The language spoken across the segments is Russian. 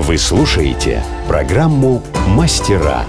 Вы слушаете программу «Мастера».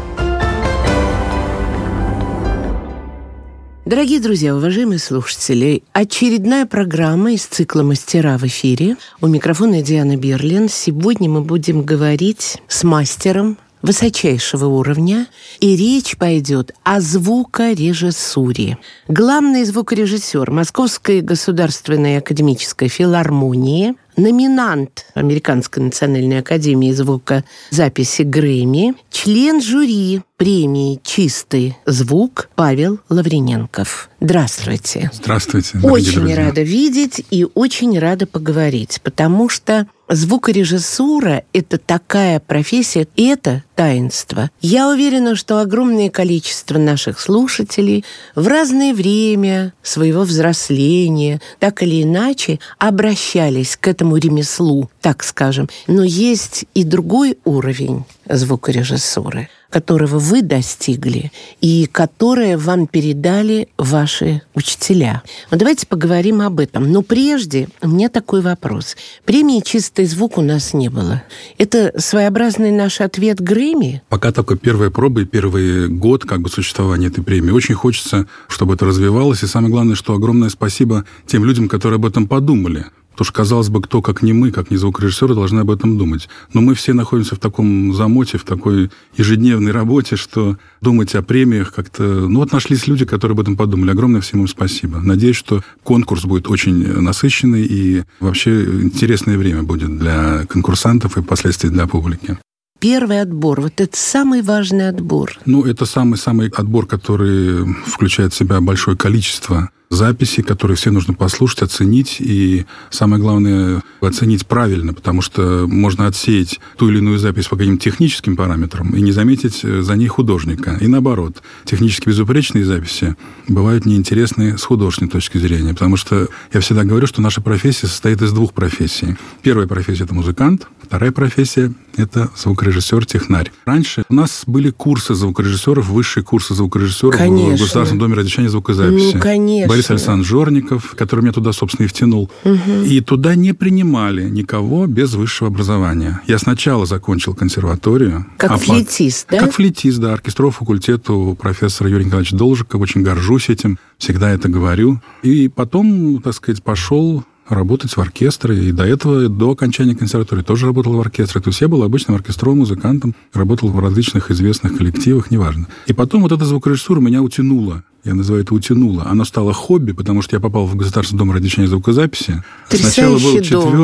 Дорогие друзья, уважаемые слушатели, очередная программа из цикла «Мастера» в эфире. У микрофона Диана Берлин. Сегодня мы будем говорить с мастером высочайшего уровня, и речь пойдет о звукорежиссуре. Главный звукорежиссер Московской государственной академической филармонии, номинант Американской национальной академии звукозаписи Грэмми, член жюри премии «Чистый звук» Павел Лавриненков. Здравствуйте. Здравствуйте. Очень рада видеть и очень рада поговорить, потому что звукорежиссура – это такая профессия, и это таинство. Я уверена, что огромное количество наших слушателей в разное время своего взросления так или иначе обращались к этому ремеслу, так скажем. Но есть и другой уровень звукорежиссуры, которого вы достигли и которое вам передали ваши учителя. Но давайте поговорим об этом. Но прежде у меня такой вопрос. Премии «Чистый звук» у нас не было. Это своеобразный наш ответ Грэмми? Пока только первая проба и первый год существования этой премии. Очень хочется, чтобы это развивалось. И самое главное, что огромное спасибо тем людям, которые об этом подумали. Потому что, казалось бы, кто, как не мы, как не звукорежиссеры, должны об этом думать. Но мы все находимся в таком замоте, в такой ежедневной работе, что думать о премиях как-то... нашлись люди, которые об этом подумали. Огромное всем им спасибо. Надеюсь, что конкурс будет очень насыщенный и вообще интересное время будет для конкурсантов и впоследствии для публики. Первый отбор, вот это самый важный отбор. Это самый отбор, который включает в себя большое количество записей, которые все нужно послушать, оценить, и самое главное, оценить правильно, потому что можно отсеять ту или иную запись по каким-то техническим параметрам и не заметить за ней художника. И наоборот, технически безупречные записи бывают неинтересны с художественной точки зрения, потому что я всегда говорю, что наша профессия состоит из двух профессий. Первая профессия – это музыкант, вторая профессия – это звукорежиссер-технарь. Раньше у нас были курсы звукорежиссеров, высшие курсы звукорежиссеров в Государственном доме радиовещания и звукозаписи. Конечно. Борис Александрович Жорников, который меня туда, собственно, и втянул. И туда не принимали никого без высшего образования. Я сначала закончил консерваторию. Как флейтист, да? Как флейтист, да. Оркестрового факультета у профессора Юрия Николаевича Должикова. Очень горжусь этим, всегда это говорю. И потом, пошел работать в оркестре. И до этого, до окончания консерватории, тоже работал в оркестре. То есть я был обычным оркестровым музыкантом, работал в различных известных коллективах, неважно. И потом эта звукорежиссура меня утянула. Я называю это «утянуло». Оно стало хобби, потому что я попал в Государственный дом радиовещания и звукозаписи. Сначала был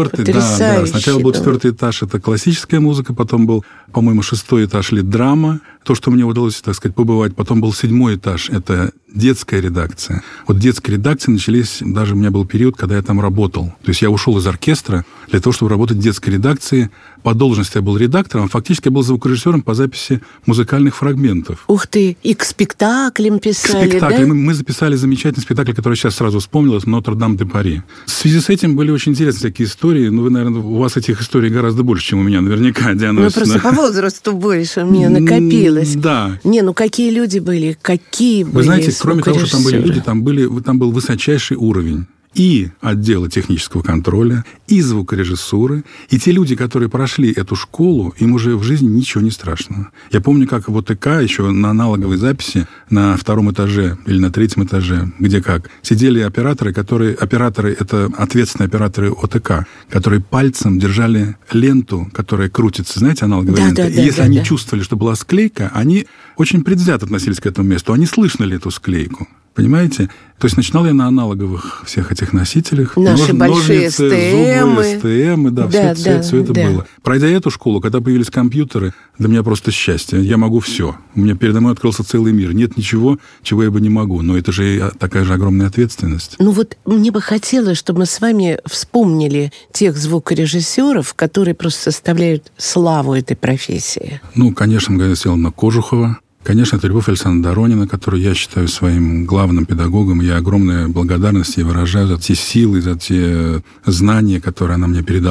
четвертый этаж, это классическая музыка, потом был, по-моему, 6-й этаж лид-драма, то, что мне удалось, побывать. Потом был 7-й этаж, это детская редакция. Вот детские редакции начались, даже у меня был период, когда я там работал. То есть я ушел из оркестра для того, чтобы работать в детской редакции. По должности я был редактором, а фактически я был звукорежиссером по записи музыкальных фрагментов. Ух ты, и к спектаклям писали, да? Мы записали замечательный спектакль, который сейчас сразу вспомнил, это «Нотр-Дам-де-Пари». В связи с этим были очень интересные такие истории. Вы, наверное, у вас этих историй гораздо больше, чем у меня, наверняка, Диана. Просто по возрасту больше у меня накопилось. Да. Какие люди были, какие были. Вы знаете, кроме того, что там были люди, там был высочайший уровень. И отдела технического контроля, и звукорежиссуры. И те люди, которые прошли эту школу, им уже в жизни ничего не страшно. Я помню, как в ОТК еще на аналоговой записи на 2-м этаже или на 3-м этаже, сидели операторы, это ответственные операторы ОТК, которые пальцем держали ленту, которая крутится, знаете, аналоговая лента. И если они чувствовали, что была склейка, они очень предвзято относились к этому месту. Они слышали эту склейку. Понимаете? То есть начинал я на аналоговых всех этих носителях. Наши большие СТМы. Все это было. Пройдя эту школу, когда появились компьютеры, для меня просто счастье. Я могу все. У меня передо мной открылся целый мир. Нет ничего, чего я бы не могу. Но это же такая же огромная ответственность. Мне бы хотелось, чтобы мы с вами вспомнили тех звукорежиссеров, которые просто составляют славу этой профессии. Конечно, Галина Селовна Кожухова. Конечно, это Любовь Александровна Доронина, которую я считаю своим главным педагогом. Я огромную благодарность ей выражаю за те силы, за те знания, которые она мне передала.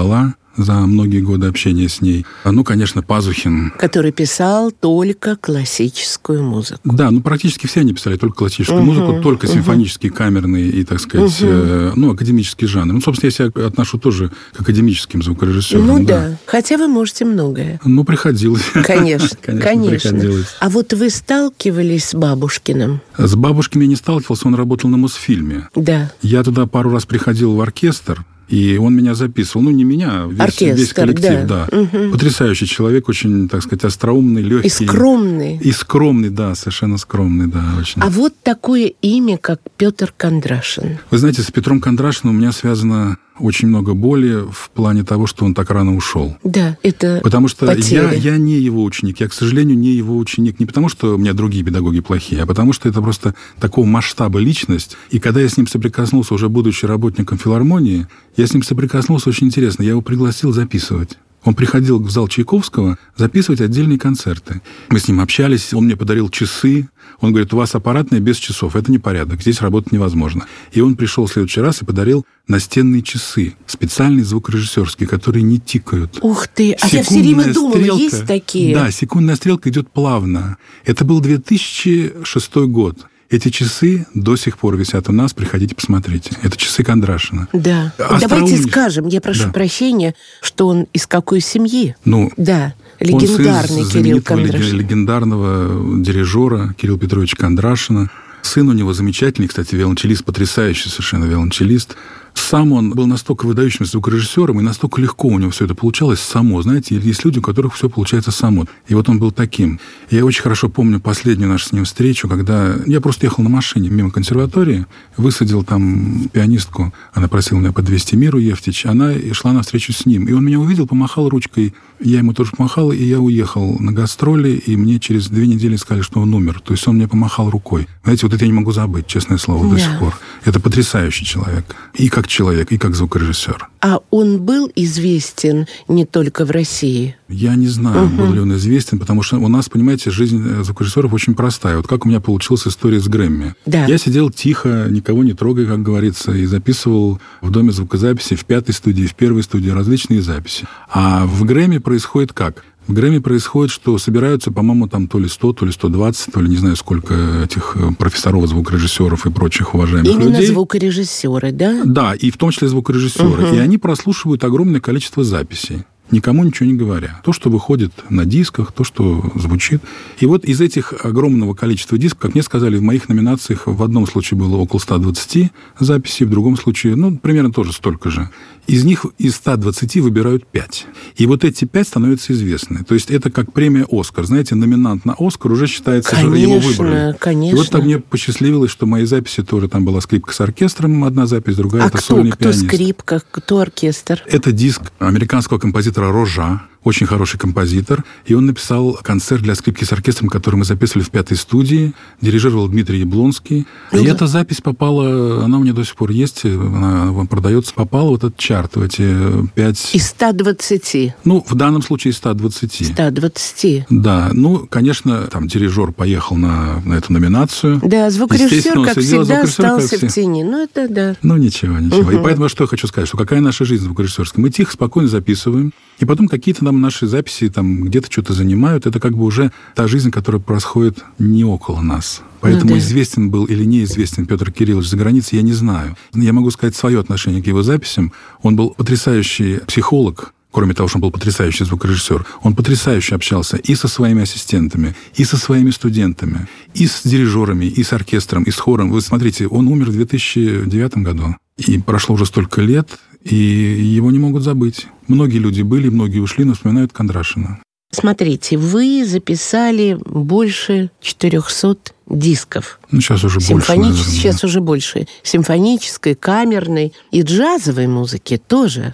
за многие годы общения с ней. Ну, конечно, Пазухин. Который писал только классическую музыку. Да, практически все они писали только классическую музыку, только симфонические, камерные и, так сказать, академические жанры. Собственно, я себя отношу тоже к академическим звукорежиссерам. Да. Хотя вы можете многое. Приходилось. Конечно. Приходилось. А вот вы сталкивались с Бабушкиным? С Бабушкиным я не сталкивался, он работал на Мосфильме. Да. Я туда пару раз приходил в оркестр, и он меня записывал. Не меня, весь коллектив. Да. Потрясающий человек, очень, так сказать, остроумный, легкий. И скромный, да, совершенно скромный, да, очень. А вот такое имя, как Петр Кондрашин. Вы знаете, с Петром Кондрашиным у меня связано очень много боли в плане того, что он так рано ушел. Да, это потому что потеря. я не его ученик. Я, к сожалению, не его ученик. Не потому, что у меня другие педагоги плохие, а потому что это просто такого масштаба личность. И когда я с ним соприкоснулся, уже будучи работником филармонии, я с ним соприкоснулся очень интересно. Я его пригласил записывать. Он приходил в зал Чайковского записывать отдельные концерты. Мы с ним общались, он мне подарил часы. Он говорит, у вас аппаратная без часов, это непорядок, здесь работать невозможно. И он пришел в следующий раз и подарил настенные часы, специальные звукорежиссерские, которые не тикают. Ух ты, а я все время думала, есть такие? Да, секундная стрелка идет плавно. Это был 2006 год. Эти часы до сих пор висят у нас, приходите, посмотрите. Это часы Кондрашина. Да. Давайте скажем, я прошу прощения, что он из какой семьи? Да, легендарный Кирилл Кондрашин. Легендарного дирижера Кирилла Петровича Кондрашина. Сын у него замечательный, кстати, виолончелист, потрясающий совершенно виолончелист. Сам он был настолько выдающимся звукорежиссером, и настолько легко у него все это получалось само. Знаете, есть люди, у которых все получается само. И вот он был таким. Я очень хорошо помню последнюю нашу с ним встречу, когда я просто ехал на машине мимо консерватории, высадил там пианистку, она просила меня по 200 Миру Евтич, она и шла навстречу с ним. И он меня увидел, помахал ручкой, я ему тоже помахал, и я уехал на гастроли, и мне через 2 недели сказали, что он умер. То есть он мне помахал рукой. Знаете, вот это я не могу забыть, честное слово, до сих пор. Это потрясающий человек. И как человек, и как звукорежиссер. А он был известен не только в России? Я не знаю, был ли он известен, потому что у нас, понимаете, жизнь звукорежиссеров очень простая. Вот как у меня получилась история с Грэмми. Да. Я сидел тихо, никого не трогая, как говорится, и записывал в доме звукозаписи, в 5-й студии, в 1-й студии различные записи. А в Грэмми происходит как? В Грэмми происходит, что собираются, по-моему, там то ли 100, то ли 120, то ли не знаю, сколько этих профессоров, звукорежиссеров и прочих уважаемых людей. Именно звукорежиссеры, да? Да, и в том числе звукорежиссеры. И они прослушивают огромное количество записей, никому ничего не говоря. То, что выходит на дисках, то, что звучит. И вот из этих огромного количества дисков, как мне сказали, в моих номинациях в одном случае было около 120 записей, в другом случае, примерно тоже столько же. Из них из 120 выбирают 5. И вот эти 5 становятся известны. То есть это как премия «Оскар». Знаете, номинант на «Оскар» уже считается, что его выбрали. Конечно. И вот так мне посчастливилось, что мои записи тоже, там была скрипка с оркестром, одна запись, другая, это сольный пианист. Кто скрипка, кто оркестр? Это диск американского композитора Рожа, очень хороший композитор, и он написал концерт для скрипки с оркестром, который мы записывали в 5-й студии, дирижировал Дмитрий Яблонский. И эта запись попала, она у меня до сих пор есть, она продается, попала в этот чарт, в эти 5... Из 120? В данном случае из 120. 120. Да, конечно, там дирижер поехал на эту номинацию. Да, звукорежиссер, как всегда, остался в тени. Это да. Ничего. И поэтому что я хочу сказать, что какая наша жизнь звукорежиссерская? Мы тихо, спокойно записываем, и потом какие-то нам наши записи там где-то что-то занимают. Это как бы уже та жизнь, которая происходит не около нас. Поэтому известен был или неизвестен Петр Кириллович за границей, я не знаю. Я могу сказать свое отношение к его записям. Он был потрясающий психолог, кроме того, что он был потрясающий звукорежиссер. Он потрясающе общался и со своими ассистентами, и со своими студентами, и с дирижерами, и с оркестром, и с хором. Вы смотрите, он умер в 2009 году. И прошло уже столько лет, и его не могут забыть. Многие люди были, многие ушли, но вспоминают Кондрашина. Смотрите, вы записали больше 400 дисков. Сейчас уже больше, наверное. Сейчас уже больше. Симфонической, камерной и джазовой музыки тоже.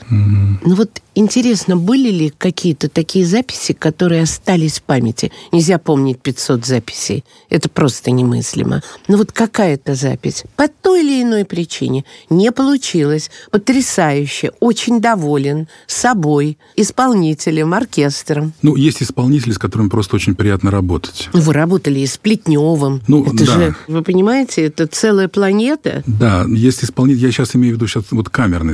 Интересно, были ли какие-то такие записи, которые остались в памяти? Нельзя помнить 500 записей. Это просто немыслимо. Но какая-то запись по той или иной причине не получилась. Потрясающе, очень доволен собой, исполнителем, оркестром. Есть исполнители, с которыми просто очень приятно работать. Вы работали и с Плетневым, Это же, вы понимаете, это целая планета. Да, есть исполнитель, я сейчас имею в виду вот камерные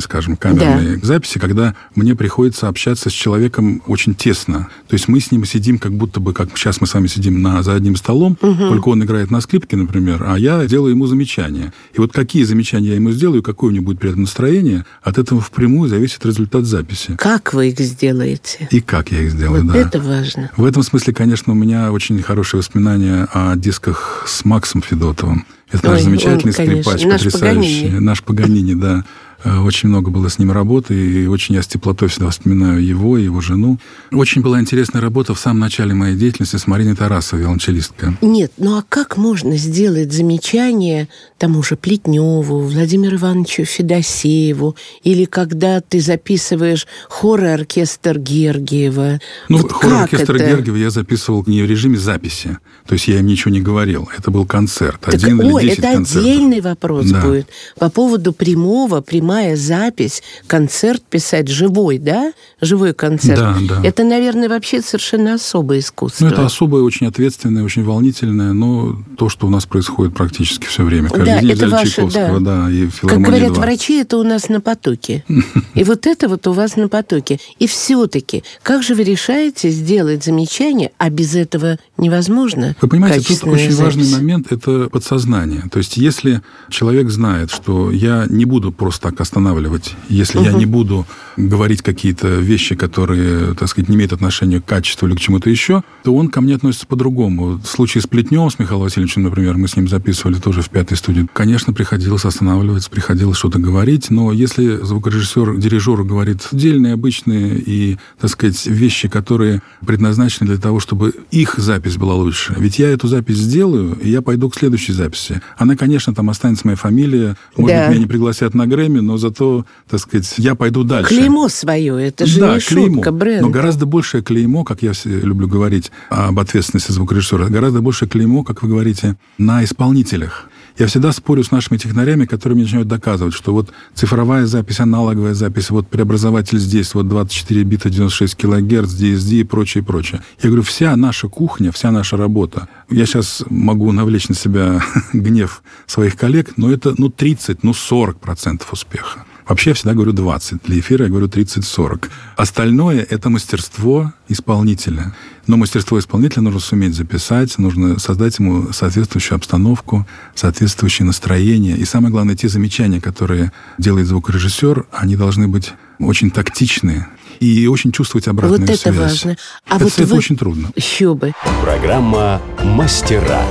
записи, когда мне приходится общаться с человеком очень тесно. То есть мы с ним сидим как будто бы, как сейчас мы с вами сидим за одним столом, только он играет на скрипке, например, а я делаю ему замечания. И вот какие замечания я ему сделаю, какое у него будет при этом настроение, от этого впрямую зависит результат записи. Как вы их сделаете? И как я их сделаю, вот это важно. В этом смысле, конечно, у меня очень хорошие воспоминания о дисках с Максом Федотовым. Это наш замечательный скрипач, потрясающий. Наш Паганини, да. Очень много было с ним работы, и очень я с теплотой всегда вспоминаю его жену. Очень была интересная работа в самом начале моей деятельности с Мариной Тарасовой, виолончелисткой. Нет, ну а как можно сделать замечание тому же Плетневу, Владимиру Ивановичу Федосееву, или когда ты записываешь хор и оркестр Гергиева? Хор и оркестр Гергиева я записывал не в режиме записи, то есть я им ничего не говорил, это был концерт, так, 1 или 10 это концертов. Отдельный вопрос будет. По поводу прямая запись, концерт писать живой, да? Живой концерт. Да. Это, наверное, вообще совершенно особое искусство. Это особое, очень ответственное, очень волнительное, но то, что у нас происходит практически все время. Да, это ваше, Чайковского, и как говорят врачи, это у нас на потоке. И вот это вот у вас на потоке. И все-таки, как же вы решаете сделать замечание, а без этого невозможно? Вы понимаете, тут очень важный момент – это подсознание. То есть, если человек знает, что я не буду просто так останавливать, если я не буду говорить какие-то вещи, которые, так сказать, не имеют отношения к качеству или к чему-то еще, то он ко мне относится по-другому. В случае с Плетневым, с Михаилом Васильевичем, например, мы с ним записывали тоже в 5-й студии. Конечно, приходилось останавливаться, приходилось что-то говорить, но если звукорежиссер дирижеру говорит отдельные, обычные и, так сказать, вещи, которые предназначены для того, чтобы их запись была лучше. Ведь я эту запись сделаю, и я пойду к следующей записи. Она, конечно, там останется моя фамилия, может быть, меня не пригласят на Грэмми, но зато, так сказать, я пойду дальше. Клеймо свое, это же не шутка, бренд. Но гораздо большее клеймо, как я люблю говорить об ответственности звукорежиссера, гораздо большее клеймо, как вы говорите, на исполнителях. Я всегда спорю с нашими технарями, которые мне начинают доказывать, что вот цифровая запись, аналоговая запись, вот преобразователь здесь, вот 24 бита, 96 килогерц, DSD и прочее, прочее. Я говорю, вся наша кухня, вся наша работа, я сейчас могу навлечь на себя гнев своих коллег, но это 30, 40% успеха. Вообще я всегда говорю 20. Для эфира я говорю 30-40. Остальное – это мастерство исполнителя. Но мастерство исполнителя нужно суметь записать, нужно создать ему соответствующую обстановку, соответствующее настроение. И самое главное, те замечания, которые делает звукорежиссер, они должны быть очень тактичные и очень чувствовать обратную связь. Вот это важно. Это очень трудно. Еще бы. Программа «Мастера».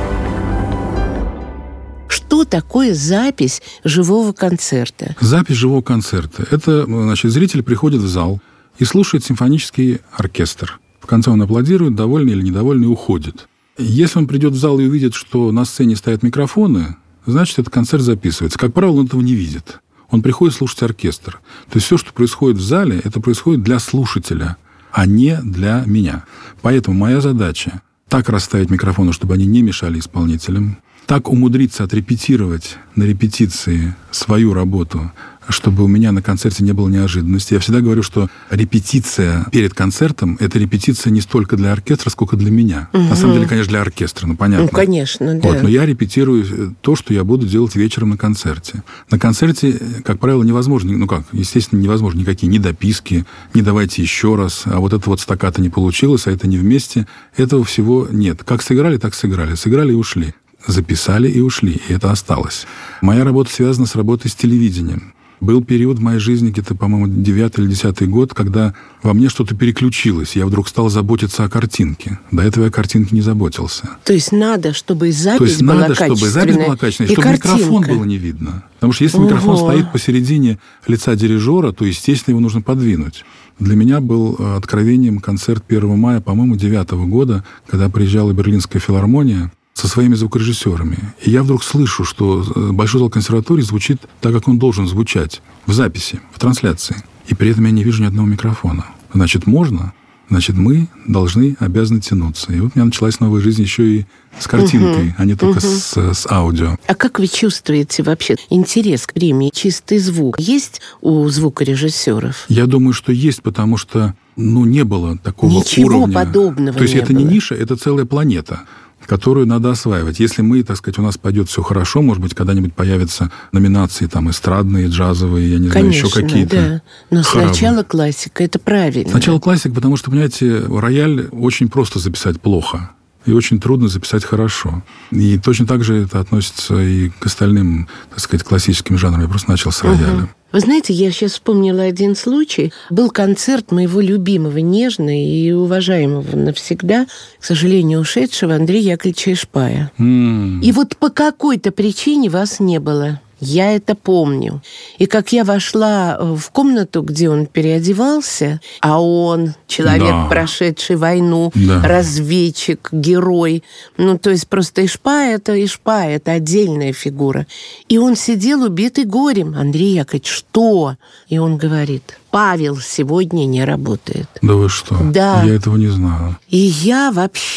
Что такое запись живого концерта? Запись живого концерта. Это, значит, зритель приходит в зал и слушает симфонический оркестр. В конце он аплодирует, довольный или недовольный, и уходит. Если он придет в зал и увидит, что на сцене стоят микрофоны, значит, этот концерт записывается. Как правило, он этого не видит. Он приходит слушать оркестр. То есть все, что происходит в зале, это происходит для слушателя, а не для меня. Поэтому моя задача так расставить микрофоны, чтобы они не мешали исполнителям, так умудриться отрепетировать на репетиции свою работу, чтобы у меня на концерте не было неожиданности. Я всегда говорю, что репетиция перед концертом – это репетиция не столько для оркестра, сколько для меня. На самом деле, конечно, для оркестра, понятно. Конечно, да. Но я репетирую то, что я буду делать вечером на концерте. На концерте, как правило, невозможно, естественно, невозможно никакие ни дописки, ни давайте еще раз, а вот это вот стаккато не получилось, а это не вместе. Этого всего нет. Как сыграли, так сыграли. Сыграли и ушли. Записали и ушли, и это осталось. Моя работа связана с работой с телевидением. Был период в моей жизни, где-то, по-моему, 9 или 10 год, когда во мне что-то переключилось. Я вдруг стал заботиться о картинке. До этого я о картинке не заботился. То есть надо, чтобы запись была качественная, чтобы микрофон было не видно. Потому что если микрофон стоит посередине лица дирижера, то, естественно, его нужно подвинуть. Для меня был откровением концерт 1 мая, по-моему, 9 года, когда приезжала Берлинская филармония со своими звукорежиссерами. И я вдруг слышу, что Большой зал консерватории звучит так, как он должен звучать, в записи, в трансляции. И при этом я не вижу ни одного микрофона. Значит, можно, значит, мы обязаны тянуться. И вот у меня началась новая жизнь еще и с картинкой, а не только с аудио. А как вы чувствуете вообще интерес к премии «Чистый звук»? Есть у звукорежиссеров? Я думаю, что есть, потому что не было такого уровня. Ничего подобного. То есть это не ниша, это целая планета. которую надо осваивать. Если мы, так сказать, у нас пойдет все хорошо, может быть, когда-нибудь появятся номинации там эстрадные, джазовые, я не знаю, еще какие-то. Да. Но сначала классика, это правильно. Сначала классика, потому что, понимаете, рояль очень просто записать плохо. И очень трудно записать хорошо. И точно так же это относится и к остальным, так сказать, классическим жанрам. Я просто начал с рояля. Вы знаете, я сейчас вспомнила один случай. Был концерт моего любимого, нежного и уважаемого навсегда, к сожалению, ушедшего Андрея Яковлевича Ишпая. И вот по какой-то причине вас не было. Я это помню. И как я вошла в комнату, где он переодевался, а он человек, прошедший войну, разведчик, герой. Ну, то есть просто Ишпай, это отдельная фигура. И он сидел убитый горем. Андрей Яковлевич, что? И он говорит: Павел сегодня не работает. Да вы что? Да. Я этого не знала. И я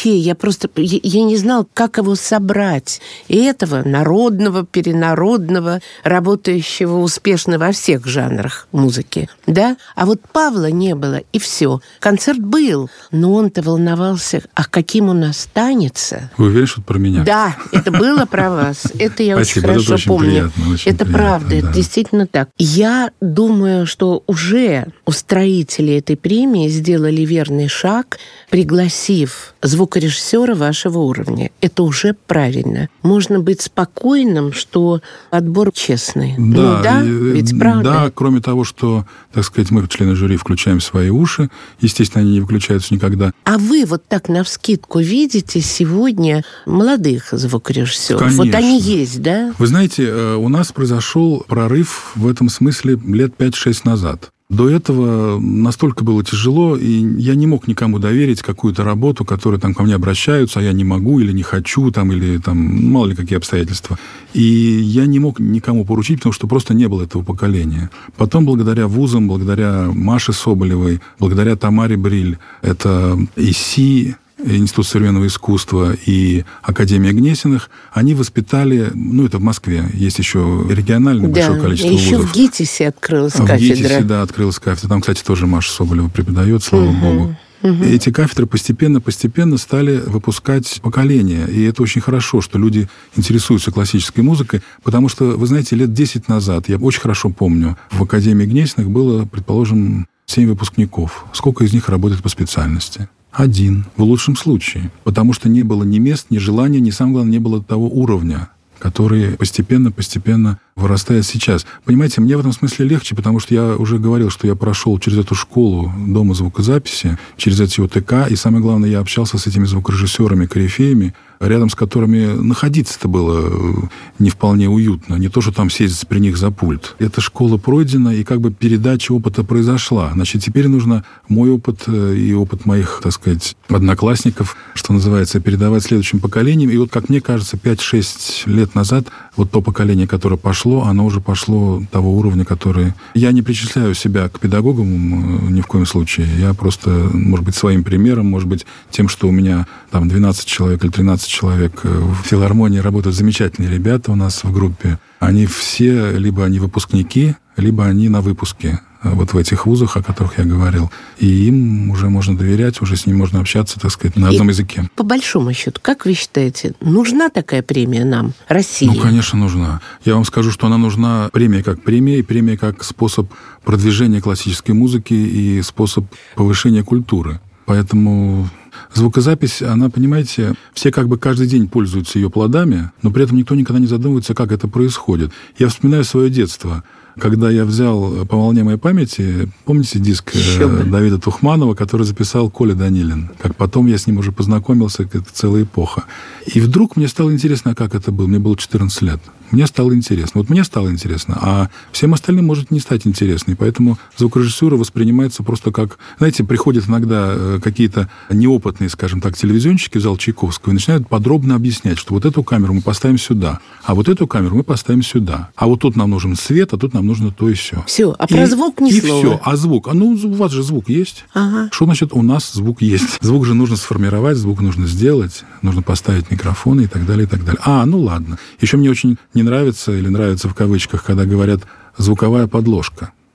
не знал, как его собрать. И этого народного, перенародного, работающего успешно во всех жанрах музыки. Да? А вот Павла не было, и все. Концерт был, но он-то волновался, а каким он останется. Вы уверены, что это про меня? Да, это было про вас. Это я очень хорошо помню. Это правда, это действительно так. Я думаю, что уже устроители этой премии сделали верный шаг, пригласив звукорежиссера вашего уровня. Это уже правильно. Можно быть спокойным, что отбор честный. Да, ведь правда? Да, кроме того, что, так сказать, мы, члены жюри, включаем свои уши. Естественно, они не выключаются никогда. А вы вот так навскидку видите сегодня молодых звукорежиссеров? Конечно. Вот они есть, да? Вы знаете, у нас произошел прорыв в этом смысле лет 5-6 назад. До этого настолько было тяжело, и я не мог никому доверить какую-то работу, которая там ко мне обращаются, а я не могу или не хочу, там, или там, мало ли какие обстоятельства. И я не мог никому поручить, потому что просто не было этого поколения. Потом, благодаря вузам, благодаря Маше Соболевой, благодаря Тамаре Бриль, это ИСИ, Институт современного искусства и Академия Гнесиных, они воспитали, это в Москве, есть еще региональное большое количество вузов. Еще в ГИТИСе открылась кафедра. В ГИТИСе, да, открылась кафедра. Там, кстати, тоже Маша Соболева преподает, слава богу. Эти кафедры постепенно стали выпускать поколения. И это очень хорошо, что люди интересуются классической музыкой, потому что, вы знаете, лет 10 назад, я очень хорошо помню, в Академии Гнесиных было, предположим, 7 выпускников. Сколько из них работает по специальности? 1, в лучшем случае. Потому что не было ни мест, ни желания, ни, самое главное, не было того уровня, который постепенно вырастает сейчас. Понимаете, мне в этом смысле легче, потому что я уже говорил, что я прошел через эту школу Дома звукозаписи, через эти ОТК, и самое главное, я общался с этими звукорежиссерами, корифеями, рядом с которыми находиться-то было не вполне уютно. Не то, что там сесть при них за пульт. Эта школа пройдена, и как бы передача опыта произошла. Значит, теперь нужно мой опыт и опыт моих, так сказать, одноклассников, что называется, передавать следующим поколениям. И вот, как мне кажется, 5-6 лет назад вот то поколение, которое пошло, оно уже пошло того уровня, который... Я не причисляю себя к педагогам ни в коем случае. Я просто, может быть, своим примером, может быть, тем, что у меня там 12 человек или 13 человек в филармонии работают замечательные ребята у нас в группе. Они все, либо они выпускники, либо они на выпуске вот в этих вузах, о которых я говорил. И им уже можно доверять, уже с ними можно общаться, так сказать, на одном языке. По большому счету, как вы считаете, нужна такая премия нам, России? Конечно, нужна. Я вам скажу, что она нужна премия, и премия как способ продвижения классической музыки и способ повышения культуры. Поэтому звукозапись, она, понимаете, все как бы каждый день пользуются ее плодами, но при этом никто никогда не задумывается, как это происходит. Я вспоминаю свое детство. Когда я взял «По волне моей памяти», помните диск Давида Тухманова, который записал Коля Данилин? Как потом я с ним уже познакомился, это целая эпоха. И вдруг мне стало интересно, как это было. Мне было 14 лет. Мне стало интересно. Вот мне стало интересно, а всем остальным может не стать интересно. И поэтому звукорежиссура воспринимается просто как... Знаете, приходят иногда какие-то неопытные, скажем так, телевизионщики в зал Чайковского и начинают подробно объяснять, что вот эту камеру мы поставим сюда, а вот эту камеру мы поставим сюда. А вот тут нам нужен свет, а тут нам нужно то и все. Все, а про звук ни слова. И все, а звук? У вас же звук есть. Ага. Что значит у нас звук есть? Звук же нужно сформировать, звук нужно сделать, нужно поставить микрофоны и так далее, и так далее. Ладно. Еще мне очень не нравится, или нравится в кавычках, когда говорят «звуковая подложка».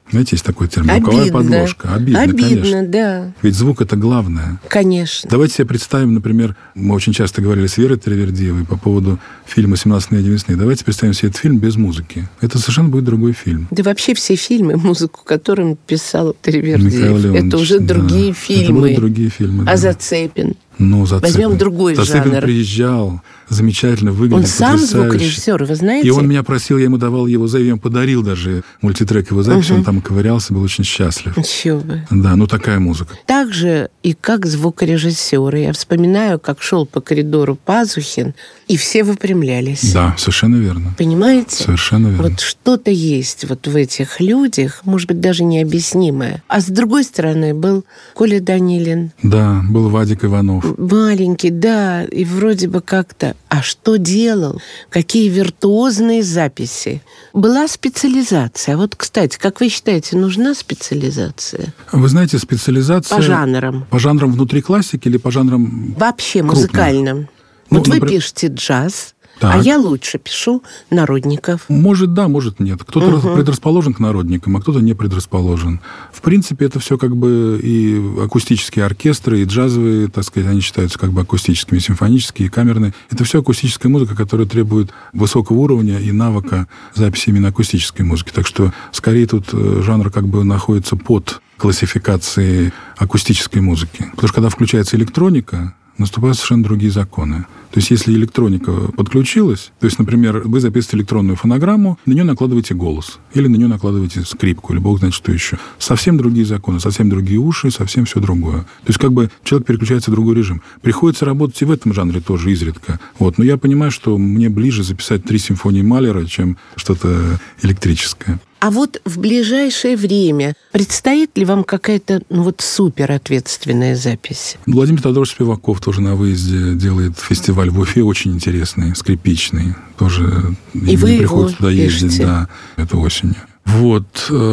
Знаете, есть такой термин. Звуковая подложка. Обидно, конечно. Да. Ведь звук – это главное. Конечно. Давайте себе представим, например, мы очень часто говорили с Верой Таривердиевой по поводу фильма «17 мгновений весны». Давайте представим себе этот фильм без музыки. Это совершенно будет другой фильм. Да вообще все фильмы, музыку которым писал Таривердиев, это уже другие фильмы. Это будут другие фильмы. А Зацепин? Ну, Зацепин. Возьмем другой Зацепин жанр. приезжал, замечательно выглядел, Он сам потрясающе. звукорежиссер, вы знаете? И он меня просил, я ему давал его запись, я ему подарил даже мультитрек его записи, он там ковырялся, был очень счастлив. Еще бы. Да, ну такая музыка. Так же и как звукорежиссеры. Я вспоминаю, как шел по коридору Пазухин, и все выпрямлялись. Да, совершенно верно. Понимаете? Совершенно верно. Вот что-то есть вот в этих людях, может быть, даже необъяснимое. А с другой стороны был Коля Данилин. Да, был Вадик Иванов. Маленький, да, и вроде бы как-то... А что делал? Какие виртуозные записи? Была специализация. Вот, кстати, как вы считаете, нужна специализация? Вы знаете, специализация... По жанрам. По жанрам внутри классики или по жанрам... Вообще крупным? музыкальным. Ну, Вот вы например... пишете джаз, так. а я лучше пишу народников. Может, да, может, нет. Кто-то предрасположен к народникам, а кто-то не предрасположен. В принципе, это все как бы и акустические оркестры, и джазовые, так сказать, они считаются как бы акустическими, симфонические, и камерные. Это все акустическая музыка, которая требует высокого уровня и навыка записи именно акустической музыки. Так что, скорее, тут жанр как бы находится под классификацией акустической музыки. Потому что, когда включается электроника, наступают совершенно другие законы. То есть, если электроника подключилась, то есть, например, вы записываете электронную фонограмму, на нее накладываете голос, или на нее накладываете скрипку, или бог знает что еще. Совсем другие законы, совсем другие уши, совсем все другое. То есть, как бы человек переключается в другой режим. Приходится работать и в этом жанре тоже изредка. Вот. Но я понимаю, что мне ближе записать 3 симфонии Малера, чем что-то электрическое. А вот в ближайшее время предстоит ли вам какая-то суперответственная запись? Владимир Тодорович Спиваков тоже на выезде делает фестиваль в Уфе, очень интересный, скрипичный. Тоже и вы приходится туда ездить, пишете? Да, это осенью. Вот.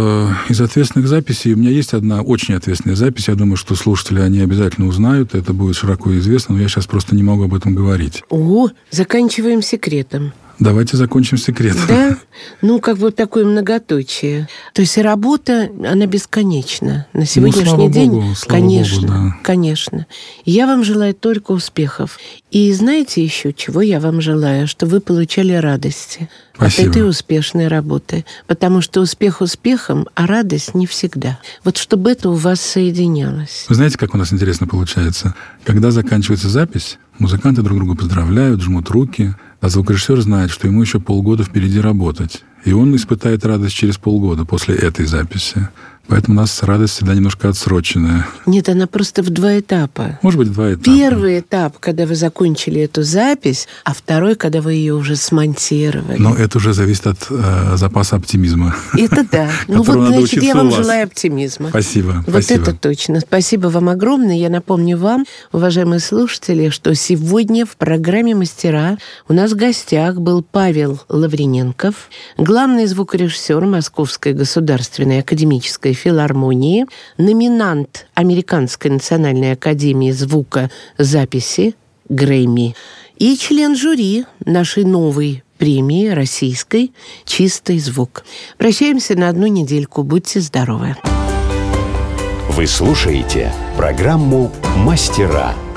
Из ответственных записей у меня есть одна очень ответственная запись. Я думаю, что слушатели, они обязательно узнают. Это будет широко известно, но я сейчас просто не могу об этом говорить. О, заканчиваем секретом. Давайте закончим секретом. Да? Как бы такое многоточие. То есть работа, она бесконечна. На сегодняшний день, конечно, Богу, да. Конечно. Я вам желаю только успехов. И знаете еще, чего я вам желаю? Что вы получали радости Спасибо. от этой успешной работы. Потому что успех успехом, а радость не всегда. Вот чтобы это у вас соединялось. Вы знаете, как у нас интересно получается? Когда заканчивается запись, музыканты друг друга поздравляют, жмут руки, а звукорежиссер знает, что ему еще полгода впереди работать. И он испытает радость через полгода после этой записи. Поэтому у нас радость всегда немножко отсроченная. Нет, она просто в 2 этапа. Может быть, 2 этапа. Первый этап, когда вы закончили эту запись, а второй, когда вы ее уже смонтировали. Но это уже зависит от запаса оптимизма. Это да. Значит, я вам желаю оптимизма. Спасибо. Вот это точно. Спасибо вам огромное. Я напомню вам, уважаемые слушатели, что сегодня в программе «Мастера» у нас в гостях был Павел Лавриненков, главный звукорежиссер Московской государственной академической филармонии, номинант Американской национальной академии звукозаписи Грэмми и член жюри нашей новой премии российской «Чистый звук». Прощаемся на 1 недельку. Будьте здоровы. Вы слушаете программу «Мастера».